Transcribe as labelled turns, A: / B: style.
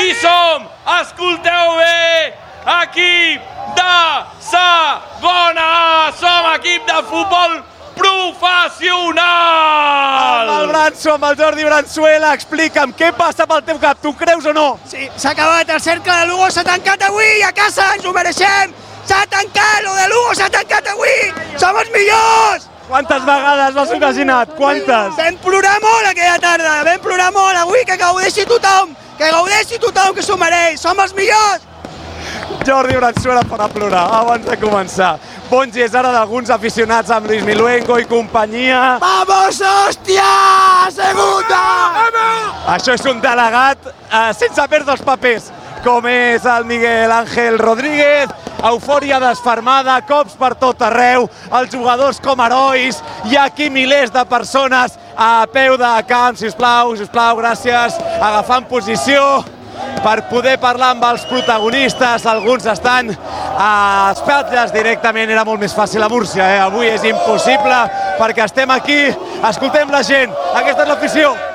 A: i som, escolteu bé, equip de segona A, som equip de futbol professional!
B: Amb el Branso, amb el Jordi Bransuela, explica'm què passa pel teu cap, tu creus o no?
C: Sí, s'ha acabat, el cercle de Lugo s'ha tancat avui, a casa ens ho mereixem! S'ha tancat, lo de Lugo s'ha tancat avui! Som els millors!
B: Quantes vegades l'has ocasionat? Quantes?
C: Vam plorar molt aquella tarda, vam plorar molt avui, que gaudeixi tothom, que s'ho mereix, som els millors!
B: Jordi Bransuela farà plorar abans de començar. Bon gest ara d'alguns aficionats amb Luis Miluengo i companyia.
C: Vamos, hòstia! Segunda!
B: Això és un delegat sense perdre els papers, com és el Miguel Ángel Rodríguez. Eufòria desfermada, cops per tot arreu, els jugadors com herois, hi ha aquí milers de persones a peu de camp, sisplau, gràcies, agafant posició per poder parlar amb els protagonistes. Alguns estan a espatlles directament, era molt més fàcil a Múrcia, avui és impossible perquè estem aquí, escoltem la gent, aquesta és l'afició.